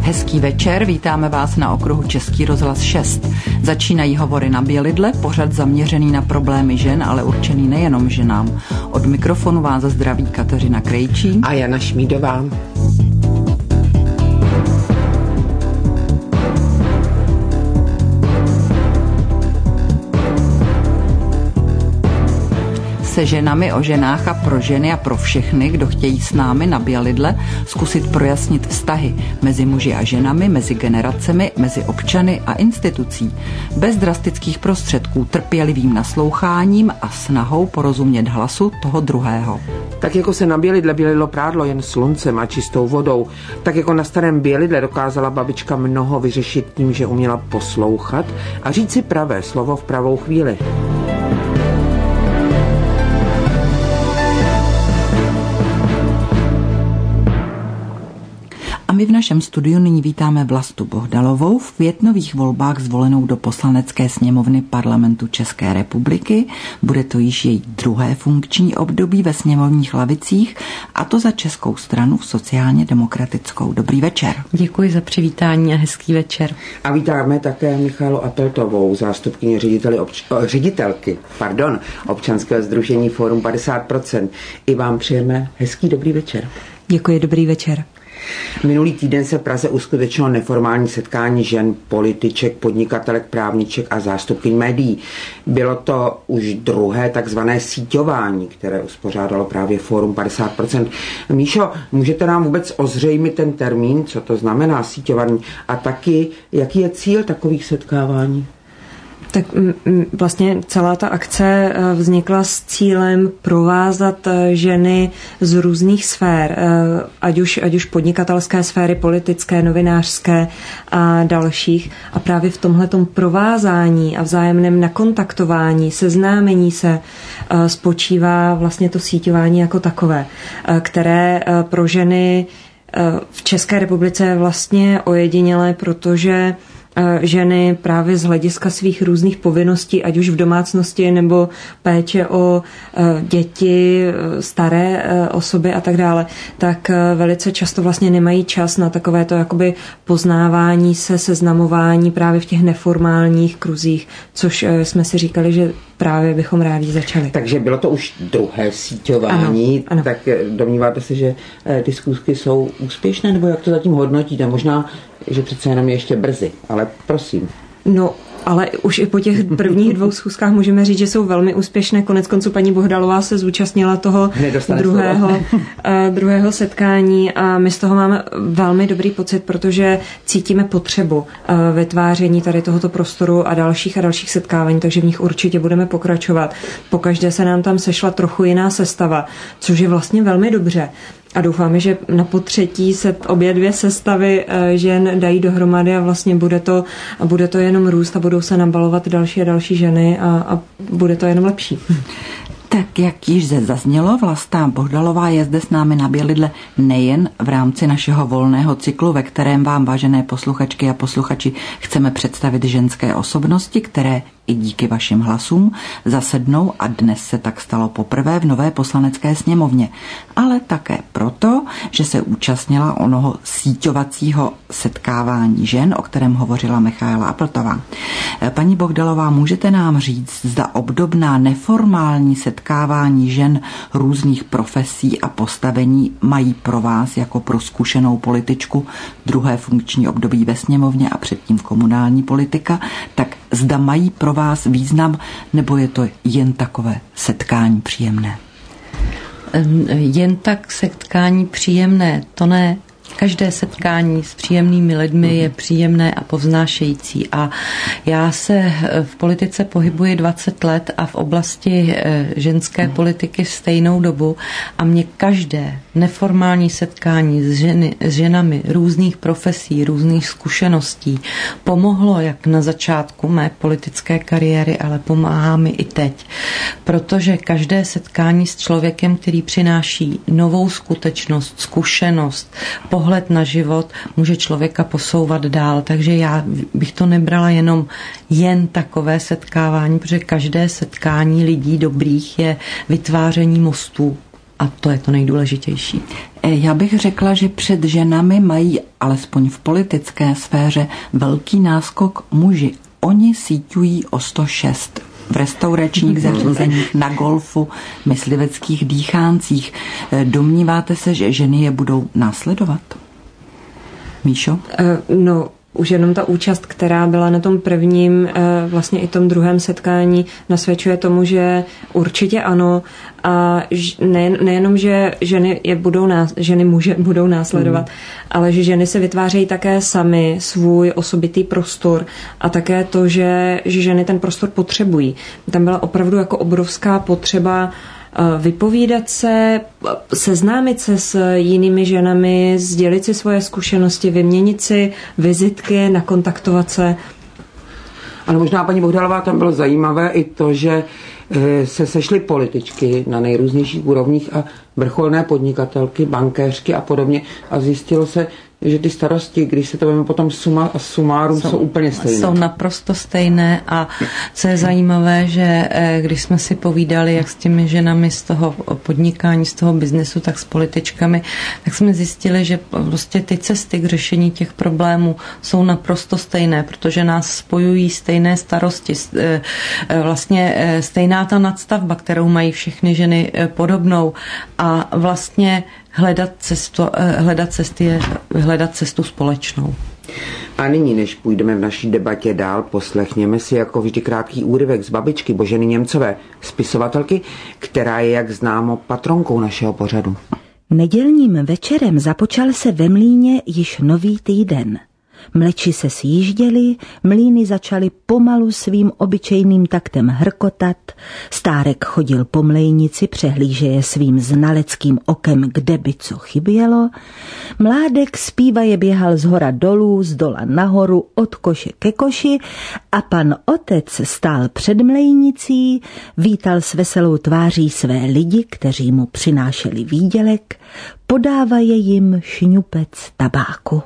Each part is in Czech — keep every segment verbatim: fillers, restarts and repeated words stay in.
Hezký večer, vítáme vás na okruhu Český rozhlas šest. Začínají hovory na Bělidle, pořad zaměřený na problémy žen, ale určený nejenom ženám. Od mikrofonu vás zdraví Kateřina Krejčí a Jana Šmídová. Se ženami, o ženách a pro ženy a pro všechny, kdo chtějí s námi na Bělidle zkusit projasnit vztahy mezi muži a ženami, mezi generacemi, mezi občany a institucí. Bez drastických prostředků, trpělivým nasloucháním a snahou porozumět hlasu toho druhého. Tak jako se na Bělidle bělidlo prádlo jen sluncem a čistou vodou, tak jako na starém Bělidle dokázala babička mnoho vyřešit tím, že uměla poslouchat a říct si pravé slovo v pravou chvíli. A my v našem studiu nyní vítáme Vlastu Bohdalovou, v květnových volbách zvolenou do Poslanecké sněmovny Parlamentu České republiky. Bude to již její druhé funkční období ve sněmovních lavicích, a to za Českou stranu sociálně demokratickou. Dobrý večer. Děkuji za přivítání a hezký večer. A vítáme také Michaelu Apeltovou, zástupkyně řediteli obč- ředitelky pardon, občanského sdružení Fórum padesát procent. I vám přejeme hezký dobrý večer. Děkuji, dobrý večer. Minulý týden se v Praze uskutečnilo neformální setkání žen, političek, podnikatelek, právniček a zástupkyň médií. Bylo to už druhé takzvané síťování, které uspořádalo právě Fórum padesát procent. Míšo, můžete nám vůbec ozřejmit ten termín, co to znamená síťování a taky, jaký je cíl takových setkávání? Tak vlastně celá ta akce vznikla s cílem provázat ženy z různých sfér, ať už, ať už podnikatelské sféry, politické, novinářské a dalších. A právě v tomhletom provázání a vzájemném nakontaktování, seznámení se spočívá vlastně to síťování jako takové, které pro ženy v České republice je vlastně ojedinělé, protože ženy právě z hlediska svých různých povinností, ať už v domácnosti nebo péče o děti, staré osoby a tak dále, tak velice často vlastně nemají čas na takové to jakoby poznávání se, seznamování právě v těch neformálních kruzích, což jsme si říkali, že právě bychom rádi začali. Takže bylo to už druhé síťování, ano, ano. Tak domníváte se, že ty schůzky jsou úspěšné, nebo jak to zatím hodnotíte? Možná, že přece jenom je ještě brzy, ale prosím. No, ale už i po těch prvních dvou schůzkách můžeme říct, že jsou velmi úspěšné. Konec konců paní Bohdalová se zúčastnila toho druhého, druhého setkání a my z toho máme velmi dobrý pocit, protože cítíme potřebu vytváření tady tohoto prostoru a dalších a dalších setkávání, takže v nich určitě budeme pokračovat. Pokaždé se nám tam sešla trochu jiná sestava, což je vlastně velmi dobře. A doufáme, že na potřetí se obě dvě sestavy žen dají dohromady a vlastně bude to, bude to jenom růst a budou se nabalovat další a další ženy a, a bude to jenom lepší. Tak jak již zde zaznělo, Vlasta Bohdalová je zde s námi na Bělidle nejen v rámci našeho volného cyklu, ve kterém vám, vážené posluchačky a posluchači, chceme představit ženské osobnosti, které i díky vašim hlasům zasednou, a dnes se tak stalo poprvé v nové Poslanecké sněmovně, ale také proto, že se účastnila onoho síťovacího setkávání žen, o kterém hovořila Michaela Apeltová. Paní Bohdalová, můžete nám říct, zda obdobná neformální setkávání žen různých profesí a postavení mají pro vás jako pro zkušenou političku druhé funkční období ve sněmovně a předtím komunální politika, tak zda mají pro vás význam, nebo je to jen takové setkání příjemné? Jen tak setkání příjemné, to ne. Každé setkání s příjemnými lidmi je příjemné a povznášející. A já se v politice pohybuji dvacet let a v oblasti ženské politiky stejnou dobu a mě každé neformální setkání s, ženy, s ženami různých profesí, různých zkušeností pomohlo jak na začátku mé politické kariéry, ale pomáhá mi i teď. Protože každé setkání s člověkem, který přináší novou skutečnost, zkušenost, pohled na život, může člověka posouvat dál. Takže já bych to nebrala jenom jen takové setkávání, protože každé setkání lidí dobrých je vytváření mostů A to je to nejdůležitější. Já bych řekla, že před ženami mají, alespoň v politické sféře, velký náskok muži. Oni síťují o sto šest v restauračních zařízeních, na golfu, mysliveckých dýcháncích. Domníváte se, že ženy je budou následovat? Míšo? No, už jenom ta účast, která byla na tom prvním, vlastně i tom druhém setkání, nasvědčuje tomu, že určitě ano. A ne, nejenom, že ženy, je budou nás, ženy muže budou následovat, mm. ale že ženy se vytvářejí také sami svůj osobitý prostor a také to, že, že ženy ten prostor potřebují. Tam byla opravdu jako obrovská potřeba vypovídat se, seznámit se s jinými ženami, sdělit si svoje zkušenosti, vyměnit si vizitky, nakontaktovat se. Ale možná, paní Bohdalová, tam bylo zajímavé i to, že se sešly političky na nejrůznějších úrovních a vrcholné podnikatelky, bankéřky a podobně a zjistilo se, že ty starosti, když se to veme potom suma a sumárum, jsou, jsou úplně stejné. Jsou naprosto stejné a co je zajímavé, že když jsme si povídali, jak s těmi ženami z toho podnikání, z toho biznesu, tak s političkami, tak jsme zjistili, že prostě ty cesty k řešení těch problémů jsou naprosto stejné, protože nás spojují stejné starosti, vlastně stejná ta nadstavba, kterou mají všechny ženy podobnou a vlastně hledat cestu, hledat cesty je hledat cestu společnou. A nyní, než půjdeme v naší debatě dál, poslechněme si jako vždy krátký úryvek z babičky Boženy Němcové, spisovatelky, která je, jak známo, patronkou našeho pořadu. Nedělním večerem započal se ve mlýně již nový týden. Mleči se sjížděly, mlýny začaly pomalu svým obyčejným taktem hrkotat, stárek chodil po mlejnici, přehlížeje svým znaleckým okem, kde by co chybělo, mládek zpívaje běhal z hora dolů, z dola nahoru, od koše ke koši a pan otec stál před mlejnicí, vítal s veselou tváří své lidi, kteří mu přinášeli výdělek, podávaje jim šňupec tabáku.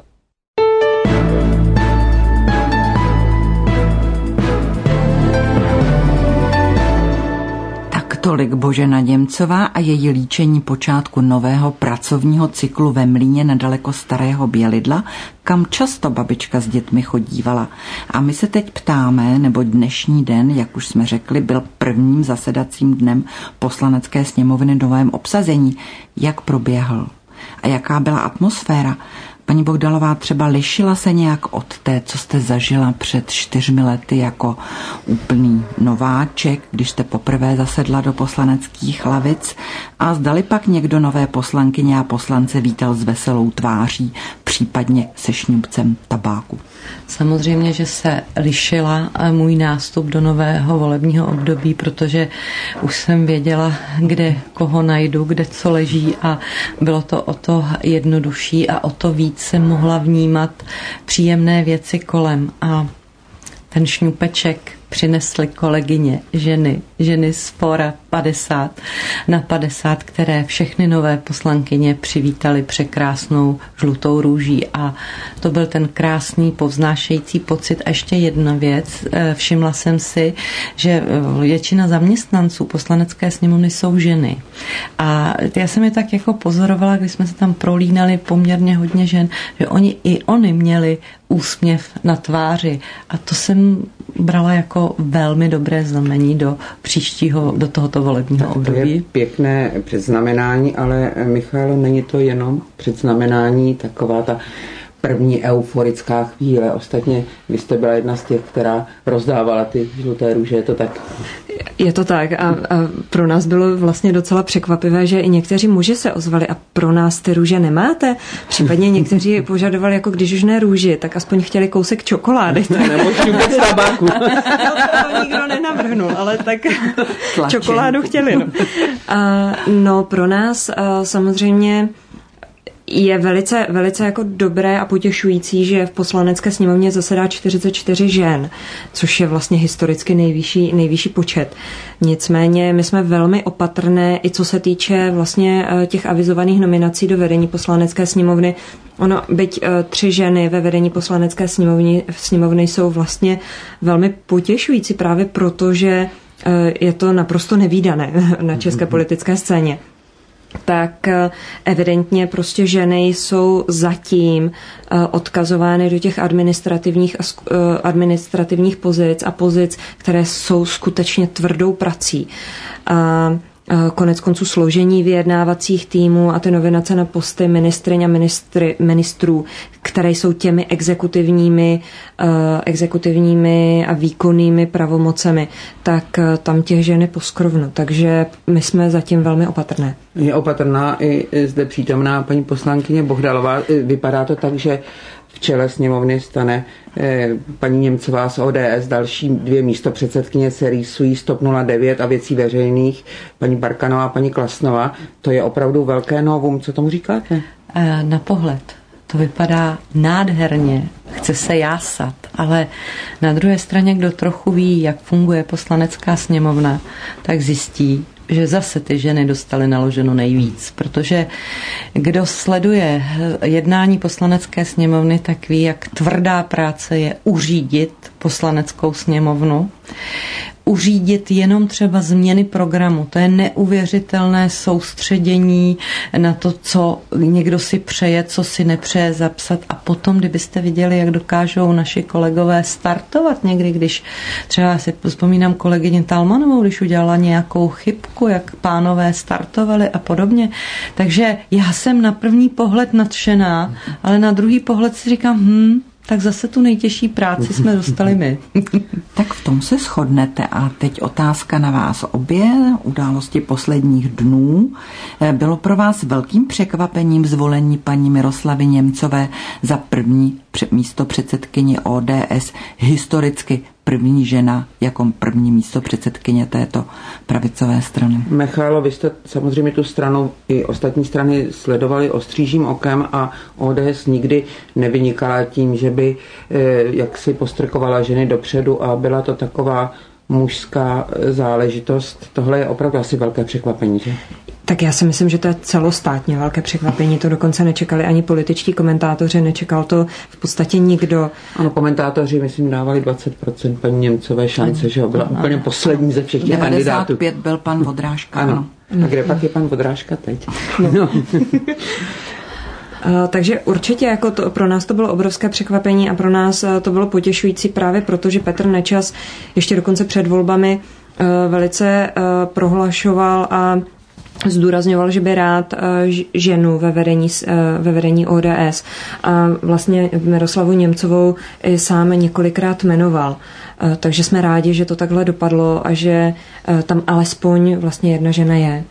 Tolik Božena Němcová a její líčení počátku nového pracovního cyklu ve mlýně nedaleko Starého Bělidla, kam často babička s dětmi chodívala. A my se teď ptáme, nebo dnešní den, jak už jsme řekli, byl prvním zasedacím dnem Poslanecké sněmovny v novém obsazení. Jak proběhl? A jaká byla atmosféra? Paní Bohdalová, třeba lišila se nějak od té, co jste zažila před čtyřmi lety jako úplný nováček, když jste poprvé zasedla do poslaneckých lavic, a zdali pak někdo nové poslankyně a poslance vítal s veselou tváří, případně se šňupcem tabáku? Samozřejmě, že se lišila můj nástup do nového volebního období, protože už jsem věděla, kde koho najdu, kde co leží a bylo to o to jednodušší a o to víc jsem mohla vnímat příjemné věci kolem a ten šňupeček přinesly kolegyně, ženy, ženy z fóra padesát na padesát, které všechny nové poslankyně přivítali překrásnou žlutou růží a to byl ten krásný povznášející pocit. A ještě jedna věc, všimla jsem si, že většina zaměstnanců Poslanecké sněmovny jsou ženy. A já jsem je tak jako pozorovala, když jsme se tam prolínali poměrně hodně žen, že oni i oni měli úsměv na tváři a to jsem brala jako velmi dobré znamení do příštího, do tohoto volebního období. To je pěkné předznamenání, ale Michalo, není to jenom předznamenání, taková ta první euforická chvíle. Ostatně vy jste byla jedna z těch, která rozdávala ty žluté růže, je to tak? Je to tak a, a pro nás bylo vlastně docela překvapivé, že i někteří muži se ozvali a pro nás ty růže nemáte. Případně někteří požadovali, jako když už ne růži, tak aspoň chtěli kousek čokolády. Nebo šňupec tabáku. No, to nikdo nenavrhnul, ale tak čokoládu chtěli. No. A, no pro nás a, samozřejmě je velice, velice jako dobré a potěšující, že v Poslanecké sněmovně zasedá čtyřicet čtyři žen, což je vlastně historicky nejvyšší, nejvyšší počet. Nicméně my jsme velmi opatrné, i co se týče vlastně těch avizovaných nominací do vedení Poslanecké sněmovny. Ono, byť tři ženy ve vedení Poslanecké sněmovny, sněmovny jsou vlastně velmi potěšující právě proto, že je to naprosto nevídané na české politické scéně. tak evidentně prostě ženy jsou zatím odkazovány do těch administrativních, administrativních pozic a pozic, které jsou skutečně tvrdou prací. A konec konců složení vyjednávacích týmů a ty nominace na posty ministryň a ministry, ministrů, které jsou těmi exekutivními, uh, exekutivními a výkonnými pravomocemi, tak uh, tam těch žen je poskrovno. Takže my jsme zatím velmi opatrné. Je opatrná i zde přítomná paní poslankyně Bohdalová. Vypadá to tak, že v čele sněmovny stane eh, paní Němcová z O D S, další dvě místopředsedkyně se rýsují z TOP nula devět a Věcí veřejných, paní Barkanová a paní Klasnová. To je opravdu velké novum. Co tomu říkáte? Na pohled to vypadá nádherně, chce se jásat, ale na druhé straně, kdo trochu ví, jak funguje poslanecká sněmovna, tak zjistí, že zase ty ženy dostaly naloženo nejvíc, protože kdo sleduje jednání poslanecké sněmovny, tak ví, jak tvrdá práce je uřídit poslaneckou sněmovnu, uřídit jenom třeba změny programu. To je neuvěřitelné soustředění na to, co někdo si přeje, co si nepřeje zapsat. A potom, kdybyste viděli, jak dokážou naši kolegové startovat někdy, když třeba si vzpomínám kolegyně Talmanovou, když udělala nějakou chybku, jak pánové startovali a podobně. Takže já jsem na první pohled nadšená, ale na druhý pohled si říkám, hm, tak zase tu nejtěžší práci jsme dostali my. Tak v tom se shodnete a teď otázka na vás obě. Události posledních dnů. Bylo pro vás velkým překvapením zvolení paní Miroslavy Němcové za první místo předsedkyni O D S, historicky první žena jako první místo předsedkyně této pravicové strany. Michailo, vy jste samozřejmě tu stranu i ostatní strany sledovali ostřížím okem a O D S nikdy nevynikala tím, že by eh, jaksi postrkovala ženy dopředu a byla to taková mužská záležitost. Tohle je opravdu asi velké překvapení, že? Tak já si myslím, že to je celostátně velké překvapení. To dokonce nečekali ani političtí komentátoři, nečekal to v podstatě nikdo. Ano, komentátoři, myslím, dávali dvacet procent paní Němcové šance, že byla ano. úplně poslední ze všech těch kandidátů. devadesát pět byl pan Vodrážka. Ano. ano. A kde pak je pan Vodrážka teď? No. no. Uh, takže určitě jako to, pro nás to bylo obrovské překvapení a pro nás uh, to bylo potěšující právě proto, že Petr Nečas ještě dokonce před volbami uh, velice uh, prohlašoval a zdůrazňoval, že by rád ženu ve vedení, ve vedení O D S. A vlastně Miroslavu Němcovou i sám několikrát jmenoval. Takže jsme rádi, že to takhle dopadlo a že tam alespoň vlastně jedna žena je.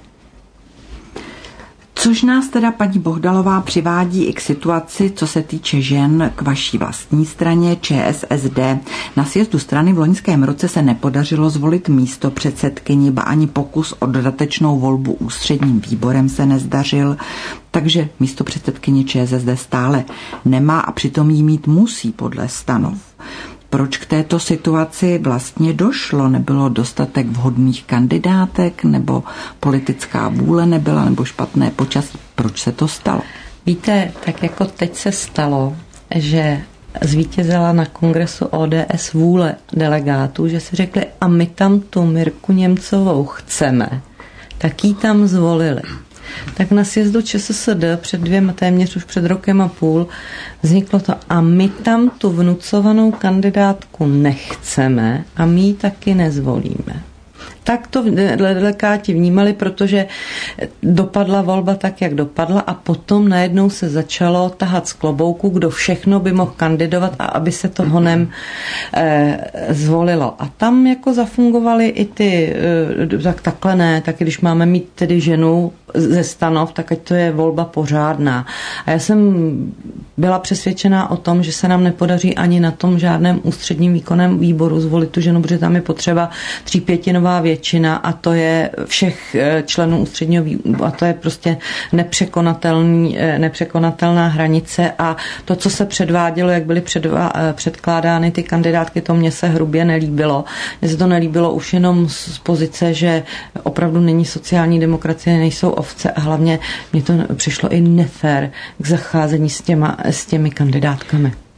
Což nás teda, paní Bohdalová, přivádí i k situaci, co se týče žen, k vaší vlastní straně Č S S D. Na sjezdu strany v loňském roce se nepodařilo zvolit místo předsedkyni, ba ani pokus o dodatečnou volbu ústředním výborem se nezdařil, takže místo předsedkyni Č S S D stále nemá a přitom jí mít musí podle stanov. Proč k této situaci vlastně došlo? Nebylo dostatek vhodných kandidátek, nebo politická vůle nebyla, nebo špatné počasí? Proč se to stalo? Víte, tak jako teď se stalo, že zvítězila na kongresu O D S vůle delegátů, že si řekli, a my tam tu Mirku Němcovou chceme, tak ji tam zvolili. Tak na sjezdu Č S S D před dvěma, téměř už před rokem a půl vzniklo to a my tam tu vnucovanou kandidátku nechceme a my ji taky nezvolíme. Tak to delegáti vnímali, protože dopadla volba tak, jak dopadla a potom najednou se začalo tahat z klobouku, kdo všechno by mohl kandidovat a aby se to honem eh, zvolilo. A tam jako zafungovaly i ty, eh, tak takhle ne, tak když máme mít tedy ženu ze stanov, tak ať to je volba pořádná. A já jsem byla přesvědčená o tom, že se nám nepodaří ani na tom žádném ústředním výkonném výboru zvolit tu ženu, protože tam je potřeba třípětinová většina a to je všech členů ústředního výboru a to je prostě nepřekonatelný, nepřekonatelná hranice a to, co se předvádělo, jak byly předvá, předkládány ty kandidátky, to mně se hrubě nelíbilo. Mně se to nelíbilo už jenom z pozice, že opravdu není sociální demokracie, nejsou ovce a hlavně mně to přišlo i nefér k zacházení s, těma, s těmi kandidátkami.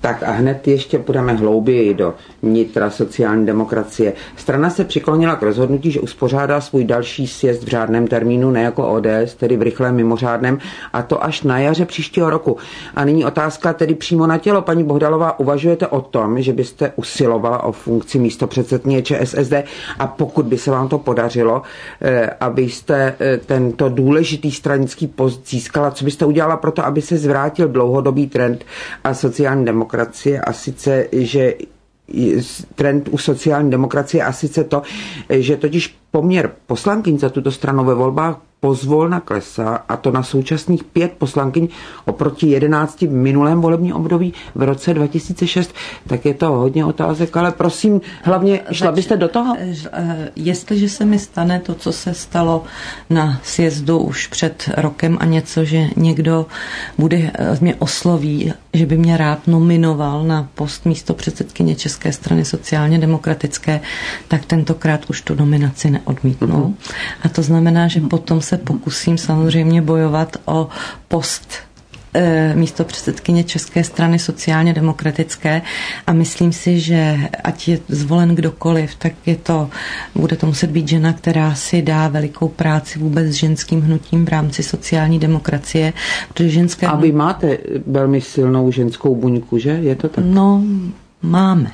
Tak a hned ještě půjdeme hlouběji do nitra sociální demokracie. Strana se přiklonila k rozhodnutí, že uspořádá svůj další sjezd v řádném termínu, ne jako O D S, tedy v rychlém mimořádném, a to až na jaře příštího roku. A nyní otázka tedy přímo na tělo. Paní Bohdalová, uvažujete o tom, že byste usilovala o funkci místopředsedkyně ČSSD, a pokud by se vám to podařilo, abyste tento důležitý stranický post získala, co byste udělala pro to, aby se zvrátil dlouhodobý trend a sociální demokracie, a sice, že trend u sociální demokracie a sice to, že totiž poměr poslankyň za tuto stranu ve volbách pozvolna klesá, a to na současných pět poslankyň oproti jedenácti v minulém volebním období v roce dva tisíce šest. Tak je to hodně otázek, ale prosím, hlavně šla byste do toho? Jestliže se mi stane to, co se stalo na sjezdu už před rokem a něco, že někdo bude mě osloví, že by mě rád nominoval na post místopředsedkyně České strany sociálně demokratické, tak tentokrát už tu nominaci neodmítnu. Mm-hmm. A to znamená, že potom se pokusím samozřejmě bojovat o post e, místo předsedkyně České strany sociálně demokratické, a myslím si, že ať je zvolen kdokoliv, tak je to, bude to muset být žena, která si dá velikou práci vůbec s ženským hnutím v rámci sociální demokracie, protože ženské... A vy máte velmi silnou ženskou buňku, že? Je to tak? No, máme.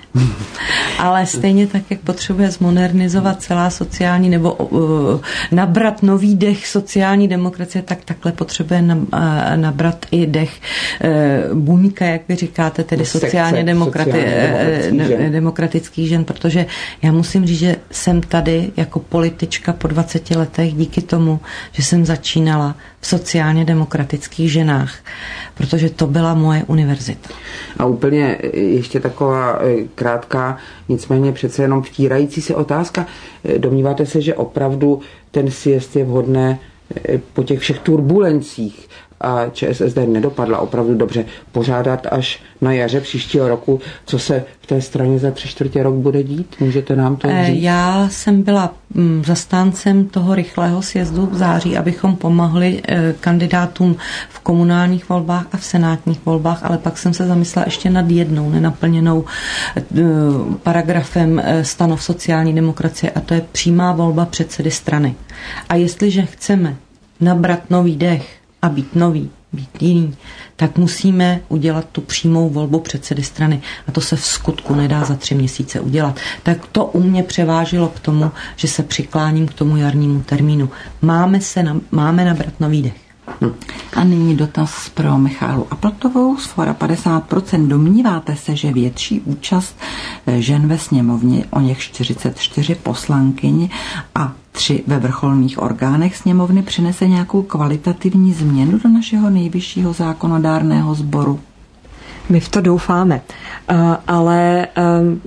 Ale stejně tak, jak potřebuje zmodernizovat celá sociální nebo uh, nabrat nový dech sociální demokracie, tak takhle potřebuje nab, uh, nabrat i dech uh, buňka, jak vy říkáte, tedy Sekce, sociálně demokrati, sociálně uh, demokratických žen, protože já musím říct, že jsem tady jako politička po dvaceti letech díky tomu, že jsem začínala v sociálně demokratických ženách, protože to byla moje univerzita. A úplně ještě taková krátká, nicméně přece jenom vtírající se otázka. Domníváte se, že opravdu ten sjezd je vhodné po těch všech turbulencích a ČSSD nedopadla opravdu dobře pořádat až na jaře příštího roku? Co se v té straně za tři čtvrtě rok bude dít? Můžete nám to říct? Já jsem byla zastáncem toho rychlého sjezdu v září, abychom pomohli kandidátům v komunálních volbách a v senátních volbách, ale pak jsem se zamyslela ještě nad jednou nenaplněnou paragrafem stanov sociální demokracie, a to je přímá volba předsedy strany. A jestliže chceme nabrat nový dech a být nový, být jiný, tak musíme udělat tu přímou volbu předsedy strany. A to se v skutku nedá za tři měsíce udělat. Tak to u mě převážilo k tomu, že se přikláním k tomu jarnímu termínu. Máme, se na, máme nabrat nový dech. Hm. A nyní dotaz pro Michaelu Aplatovou z Fora padesát procent. Domníváte se, že větší účast žen ve sněmovně, o něch čtyřicet čtyři poslankyň a tři ve vrcholných orgánech sněmovny, přinese nějakou kvalitativní změnu do našeho nejvyššího zákonodárného sboru? My v to doufáme, uh, ale um,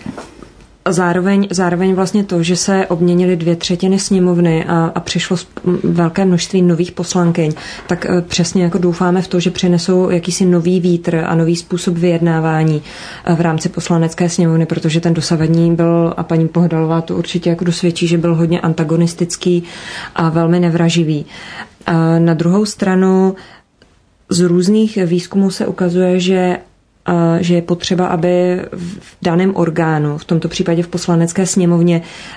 Zároveň, zároveň vlastně to, že se obměnily dvě třetiny sněmovny a, a přišlo velké množství nových poslankyň, tak přesně jako doufáme v to, že přinesou jakýsi nový vítr a nový způsob vyjednávání v rámci poslanecké sněmovny, protože ten dosavadní byl, a paní Bohdalová to určitě jako dosvědčí, že byl hodně antagonistický a velmi nevraživý. A na druhou stranu z různých výzkumů se ukazuje, že že je potřeba, aby v daném orgánu, v tomto případě v poslanecké sněmovně,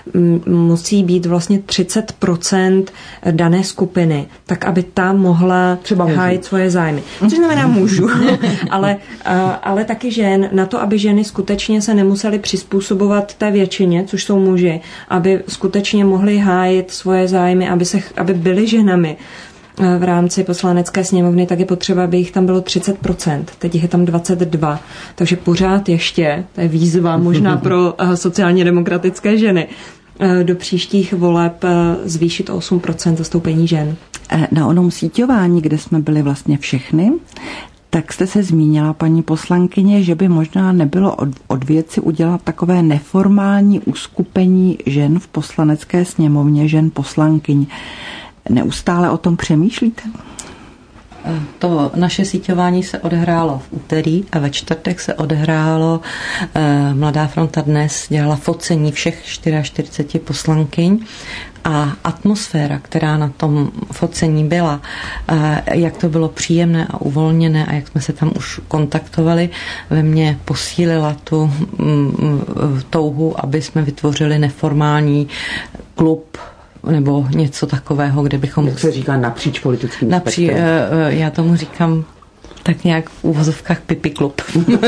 musí být vlastně třicet procent dané skupiny, tak aby ta mohla hájit svoje zájmy. Což znamená mužů, ale, ale taky žen, na to, aby ženy skutečně se nemusely přizpůsobovat té většině, což jsou muži, aby skutečně mohly hájit svoje zájmy, aby, se, aby byly ženami v rámci poslanecké sněmovny, tak je potřeba, aby jich tam bylo třicet procent. Teď jich je tam dvacet dva. Takže pořád ještě, to je výzva možná pro sociálně demokratické ženy, do příštích voleb zvýšit o osm procent zastoupení žen. Na onom síťování, kde jsme byli vlastně všechny, tak jste se zmínila, paní poslankyně, že by možná nebylo od, od věci udělat takové neformální uskupení žen v poslanecké sněmovně, žen poslankyň. Neustále o tom přemýšlíte? To naše síťování se odehrálo v úterý a ve čtvrtek se odehrálo eh, Mladá fronta dnes dělala focení všech čtyřiceti čtyři poslankyň A atmosféra, která na tom focení byla, jak to bylo příjemné a uvolněné a jak jsme se tam už kontaktovali, ve mně posílila tu touhu, aby jsme vytvořili neformální klub nebo něco takového, kde bychom... Jak se říká napříč politickým napří, spektrem? Já tomu říkám tak nějak v úvozovkách pipi klub.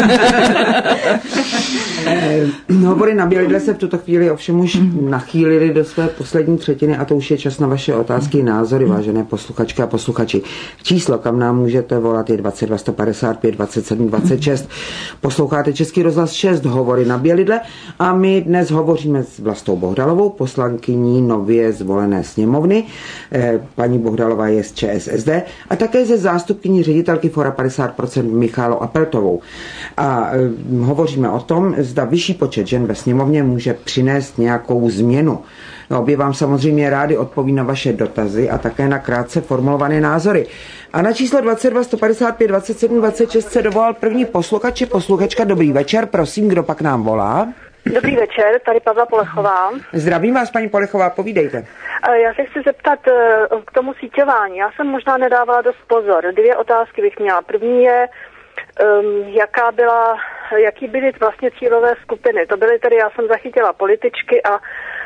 Hovory na Bělidle se v tuto chvíli ovšem už nachýlili do své poslední třetiny a to už je čas na vaše otázky, názory, vážené posluchačky a posluchači. Číslo, kam nám můžete volat, je dvacet dva sto padesát pět dvacet sedm dvacet šest. Posloucháte Český rozhlas šest, Hovory na Bělidle a my dnes hovoříme s Vlastou Bohdalovou, poslankyní nově zvolené sněmovny. Paní Bohdalová je z ČSSD a také ze zástupkyní ředitelky Fora padesát procent Michálou Appeltovou. A hovoříme o tom, zda vyšší počet žen ve sněmovně může přinést nějakou změnu. Obě vám samozřejmě rádi odpoví na vaše dotazy a také na krátce formulované názory. A na číslo dvacet dva sto padesát pět dvacet sedm dvacet šest se dovolal první posluchač či posluchačka. Dobrý večer, prosím, kdo pak nám volá? Dobrý večer, tady Pavla Polechová. Zdravím vás, paní Polechová, povídejte. Já se chci zeptat k tomu síťování. Já jsem možná nedávala dost pozor. Dvě otázky bych měla. První je, um, jaká byla, jaký byly vlastně cílové skupiny. To byly tedy, já jsem zachytila političky a,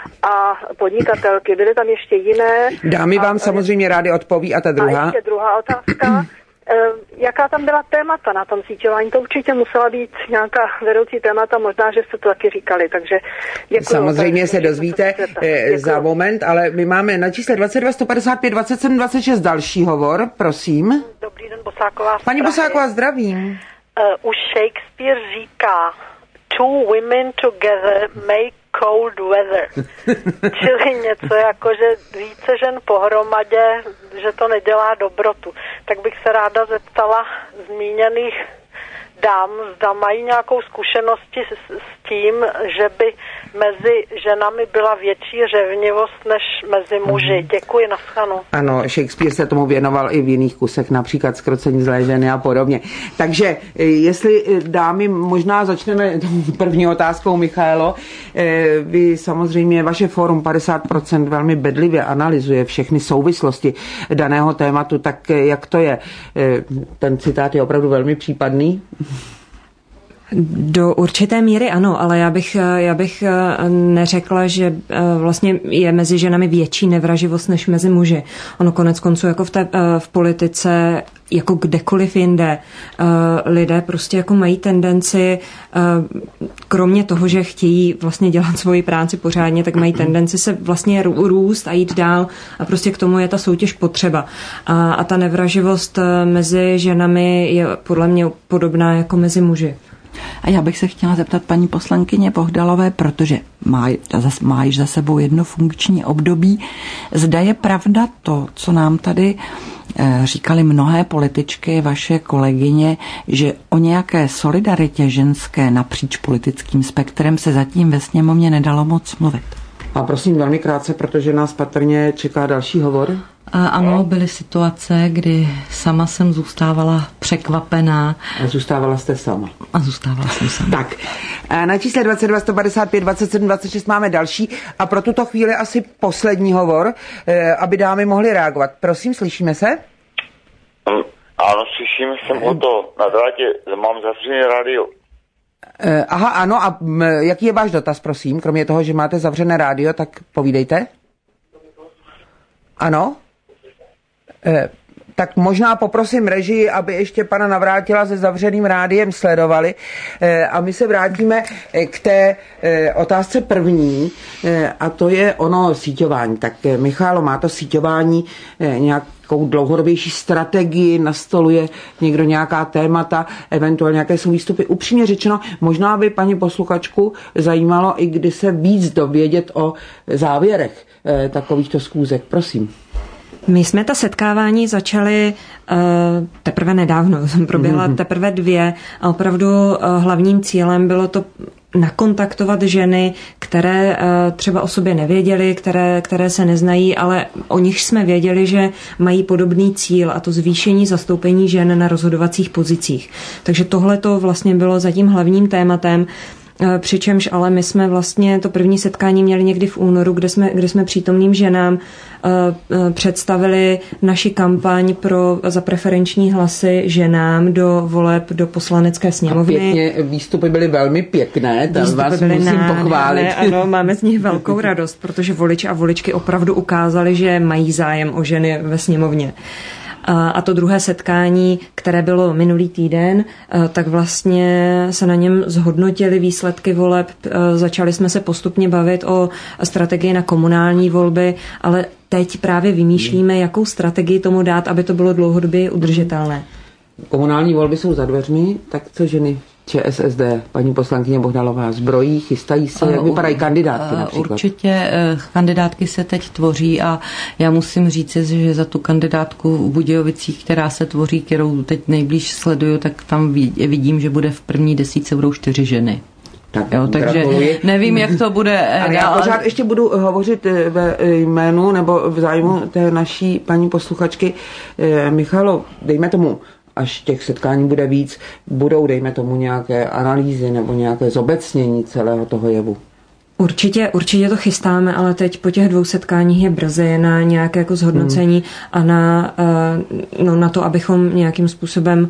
a podnikatelky. Byly tam ještě jiné. Dámy vám a, samozřejmě rádi odpoví. A ta druhá? A ještě druhá otázka. Jaká tam byla témata na tom síťování? To určitě musela být nějaká vedoucí témata, možná, že jste to taky říkali, takže děkuji. Samozřejmě se dozvíte za moment, ale my máme na čísle dvacet dva sto padesát pět dvacet sedm dvacet šest další hovor, prosím. Dobrý den, Bosáková. Paní Bosáková, zdravím. Uh, už Shakespeare říká, two women together make cold weather. Čili něco jako, že více žen pohromadě, že to nedělá dobrotu. Tak bych se ráda zeptala zmíněných dám, zda mají nějakou zkušenosti s, s tím, že by mezi ženami byla větší řevnivost než mezi muži. Děkuji, naschledanou. Ano, Shakespeare se tomu věnoval i v jiných kusech, například Zkrocení zlé ženy a podobně. Takže jestli dámy, možná začneme první otázkou, Michaelo. Vy samozřejmě, vaše fórum padesát procent velmi bedlivě analyzuje všechny souvislosti daného tématu, tak jak to je? Ten citát je opravdu velmi případný. Do určité míry ano, ale já bych, já bych neřekla, že vlastně je mezi ženami větší nevraživost než mezi muži. Ono konec konců jako v, té, v politice, jako kdekoliv jinde, lidé prostě jako mají tendenci, kromě toho, že chtějí vlastně dělat svoji práci pořádně, tak mají tendenci se vlastně růst a jít dál a prostě k tomu je ta soutěž potřeba. A, a ta nevraživost mezi ženami je podle mě podobná jako mezi muži. A já bych se chtěla zeptat paní poslankyně Bohdalové, protože má, má již za sebou jedno funkční období. Zda je pravda to, co nám tady říkali mnohé političky, vaše kolegyně, že o nějaké solidaritě ženské napříč politickým spektrem se zatím ve sněmovně nedalo moc mluvit. A prosím velmi krátce, protože nás patrně čeká další hovor. A ano, byly situace, kdy sama jsem zůstávala překvapená. A zůstávala jste sama. A zůstávala jsem sama. Tak, na čísle dvacet dva sto padesát pět dvacet sedm dvacet šest máme další a pro tuto chvíli asi poslední hovor, aby dámy mohly reagovat. Prosím, slyšíme se? Ano, slyším, jsem o to na drátě, mám zavřené rádio. Aha, ano, a jaký je váš dotaz, prosím? Kromě toho, že máte zavřené rádio, tak povídejte. Ano? E, tak možná poprosím režii, aby ještě pana Navrátila se zavřeným rádiem sledovali. E, a my se vrátíme k té e, otázce první, e, a to je ono síťování. Tak e, Michálo, má to síťování e, nějakou dlouhodobější strategii, nastoluje někdo nějaká témata, eventuálně nějaké jsou výstupy. Upřímně řečeno, možná by paní posluchačku zajímalo, i kdy se víc dovědět o závěrech e, takovýchto schůzek. Prosím. My jsme ta setkávání začali uh, teprve nedávno, proběhla mm-hmm. teprve dvě a opravdu uh, hlavním cílem bylo to nakontaktovat ženy, které uh, třeba o sobě nevěděly, které, které se neznají, ale o nich jsme věděli, že mají podobný cíl a to zvýšení zastoupení žen na rozhodovacích pozicích. Takže tohle to vlastně bylo zatím hlavním tématem. Přičemž ale my jsme vlastně to první setkání měli někdy v únoru, kde jsme, kde jsme přítomným ženám představili naši kampaň pro za preferenční hlasy ženám do voleb do poslanecké sněmovny. A pěkně, výstupy byly velmi pěkné, tam výstupy vás byly musím nádherné, pochválit. Ano, máme z nich velkou radost, protože voliči a voličky opravdu ukázali, že mají zájem o ženy ve sněmovně. A to druhé setkání, které bylo minulý týden, tak vlastně se na něm zhodnotily výsledky voleb. Začali jsme se postupně bavit o strategii na komunální volby, ale teď právě vymýšlíme, jakou strategii tomu dát, aby to bylo dlouhodobě udržitelné. Komunální volby jsou za dveřmi, tak co ženy ČSSD, paní poslankyně Bohdalová, zbrojí, chystají se, jak vypadají kandidátky například? Určitě kandidátky se teď tvoří a já musím říct, že za tu kandidátku v Budějovicích, která se tvoří, kterou teď nejblíž sleduju, tak tam vidím, že bude v první desítce budou čtyři ženy. Tak, jo, takže gratuluji. nevím, jak to bude. Ale já pořád ještě budu hovořit ve jménu nebo v zájmu té naší paní posluchačky. Michalo, dejme tomu, až těch setkání bude víc, budou, dejme tomu, nějaké analýzy nebo nějaké zobecnění celého toho jevu? Určitě, určitě to chystáme, ale teď po těch dvou setkáních je brzy na nějaké jako zhodnocení hmm. a na, no, na to, abychom nějakým způsobem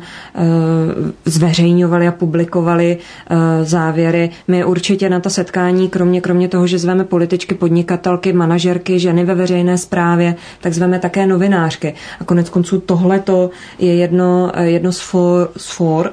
zveřejňovali a publikovali závěry. My určitě na ta setkání, kromě, kromě toho, že zveme političky, podnikatelky, manažerky, ženy ve veřejné správě, tak zveme také novinářky. A konec konců tohleto je jedno, jedno z for, z, for,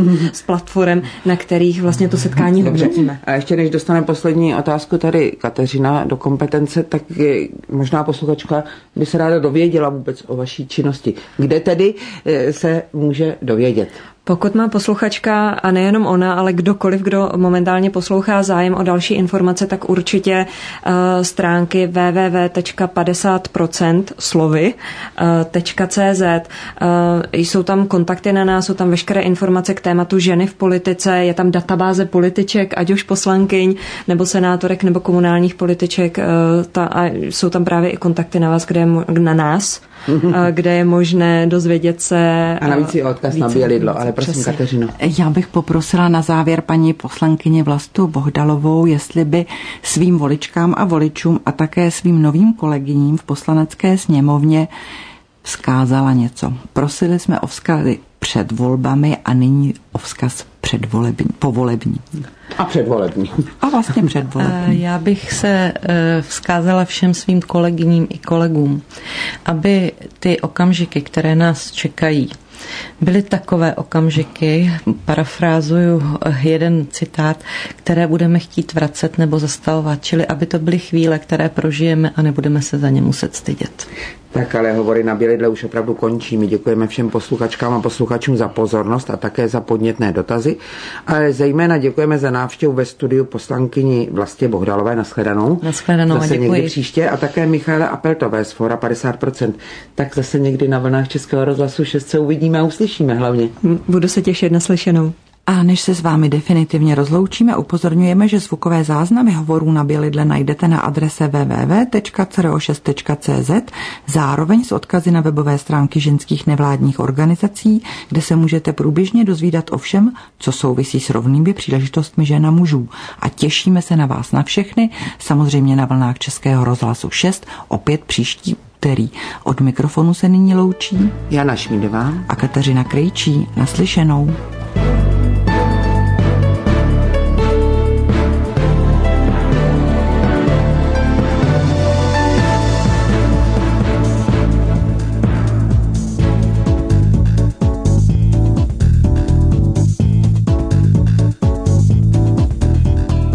z platform, na kterých vlastně to setkání hodnotíme. A ještě než dostaneme poslední otázku tady Kateřina do kompetence, tak je, možná posluchačka by se ráda dověděla vůbec o vaší činnosti. Kde tedy se může dovědět? Pokud má posluchačka, a nejenom ona, ale kdokoliv, kdo momentálně poslouchá, zájem o další informace, tak určitě uh, stránky w w w tečka padesát procent slovy tečka c z. Uh, jsou tam kontakty na nás, jsou tam veškeré informace k tématu ženy v politice, je tam databáze političek, ať už poslankyň, nebo senátorek, nebo komunálních političek. Uh, ta, a jsou tam právě i kontakty na vás, kde je, na nás, uh, kde je možné dozvědět se. A navíc je odkaz na Bělidlo, ale prosím, přesně. Kateřino. Já bych poprosila na závěr paní poslankyni Vlastu Bohdalovou, jestli by svým voličkám a voličům a také svým novým kolegyním v poslanecké sněmovně vzkázala něco. Prosili jsme o vzkazy před volbami a nyní o vzkaz předvolební, povolební. A předvolební. A vlastně předvolební. Já bych se vzkázala všem svým kolegyním i kolegům, aby ty okamžiky, které nás čekají, byly takové okamžiky, parafrázuju jeden citát, které budeme chtít vracet nebo zastavovat, čili aby to byly chvíle, které prožijeme a nebudeme se za ně muset stydět. Tak ale hovory na Bělidle už opravdu končí. My děkujeme všem posluchačkám a posluchačům za pozornost a také za podnětné dotazy. Ale zejména děkujeme za návštěvu ve studiu poslankyni Vlastě Bohdalové. Nashledanou. Nashledanou, zase děkuji. někdy příště. A také Michaele Apeltové z Fóra padesát procent. Tak zase někdy na vlnách Českého rozhlasu šest se uvidíme a uslyšíme hlavně. Budu se těšit na slyšenou. A než se s vámi definitivně rozloučíme, upozorňujeme, že zvukové záznamy hovorů na Bělidle najdete na adrese w w w tečka c r o šest tečka c z, zároveň s odkazy na webové stránky ženských nevládních organizací, kde se můžete průběžně dozvídat o všem, co souvisí s rovnými příležitostmi žen a mužů. A těšíme se na vás na všechny, samozřejmě na vlnách Českého rozhlasu šest, opět příští úterý. Od mikrofonu se nyní loučí Jana Šmídová a Kateřina Krejčí. Naslyšenou.